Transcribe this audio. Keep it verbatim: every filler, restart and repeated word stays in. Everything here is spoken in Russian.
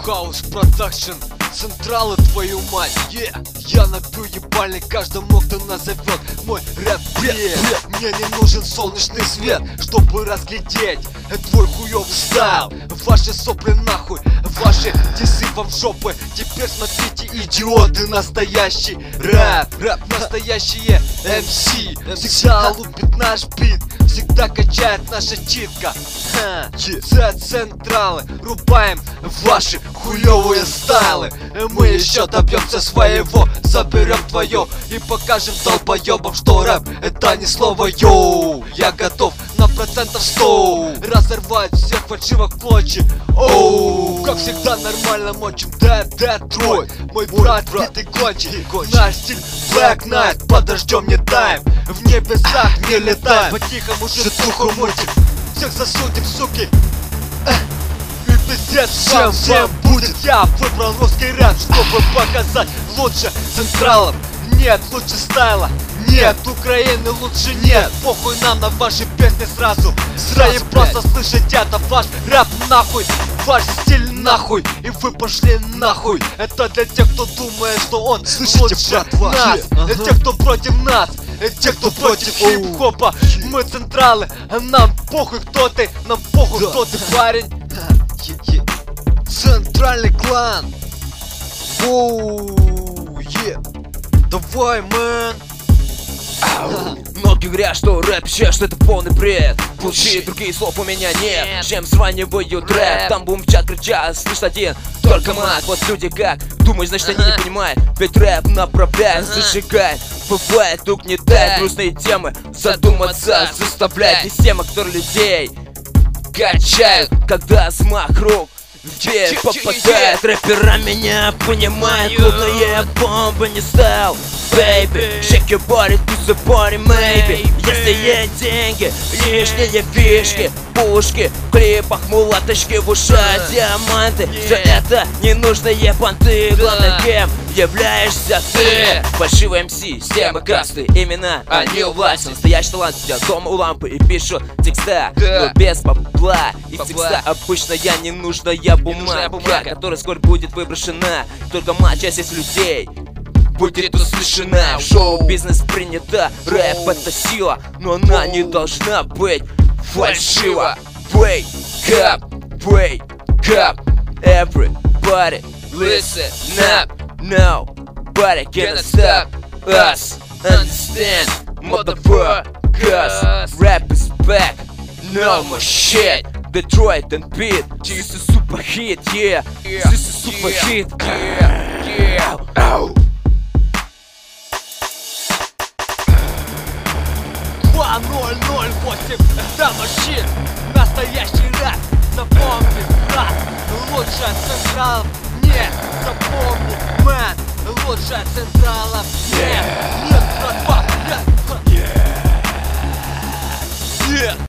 Хаус продакшн, централы, твою мать, yeah. Я набью ебальник каждому, кто назовет мой рэп. Мне не нужен солнечный свет, чтобы разглядеть твой хуёвый стайл. Ваши сопли нахуй, ваши дисы вам в жопы. Теперь смотрите, идиоты, настоящий рэп, рэп, настоящие эм си. Всегда лупит наш бит, всегда качает наша читка. За централы рубаем ваши хуёвые стайлы. Мы еще добьемся своего, заберем твое и покажем долбоебам, что рэп это не слово йоу. Я готов на процентов сто разорвать всех фальшивых клочья. Оу, как всегда нормально мочим Детройт. Мой брат битый кончик, наш стиль Black Knight. Подождем не тайм, в небесах не летаем. По-тихому жестуху мультик, всех засудим, суки. И пиздец всем, всем будет. Я выбрал русский рэп, чтобы показать лучше централов. Нет лучше стайла, нет Украины лучше нет. Похуй нам на ваши песни сразу. Сразу просто слышать это ваш рэп нахуй, ваш стиль нахуй, и вы пошли нахуй. Это для тех, кто думает, что он слышите, лучше брат, нас, ага. Тех, кто против нас, те, кто против хип-хопа. Мы централы, а нам похуй кто ты, нам похуй да. Кто ты, парень. Центральный клан. Оу, е. Давай, мэн. Многие говорят, что рэп сейчас это полный бред. Получи других слов у меня нет. Чем сравнивают рэп? Там бум в чат кричат, слышь один, только мат. Вот люди как думают, значит они не понимают. Ведь рэп направляет, зажигает, бывает угнетает. Грустные темы задуматься заставляет. Система, которая людей качают, когда смах рук где попадает. Рэпера меня понимает, лунная бомба не стал. Baby, shake your body to the body, maybe. Если есть деньги, лишние фишки, пушки, в клипах мулаточки, в ушах диаманты. Все это ненужные понты. Главное, кем являешься ты? Фальшивый эм си, система касты, имена они у власти. Настоящий талант сидят дома у лампы и пишут текста, но без бабла. И текста обычная ненужная бумага, которая скоро будет выброшена. Только малая часть из людей будет услышана. Шоу-бизнес принято, рэп это сила, но она не должна быть фальшива. Wake up, wake up, everybody listen up. Nobody can stop us, understand, motherfuckers. Rap is back, no more shit. Detroit and beat, this is super hit, yeah. This is super hit, yeah, yeah. два ноль ноль восемь, это мужчин, настоящий рэп. Запомни, брат, лучше централов нет. Запомни, мэн, лучше централов нет. Нет, братва, нет.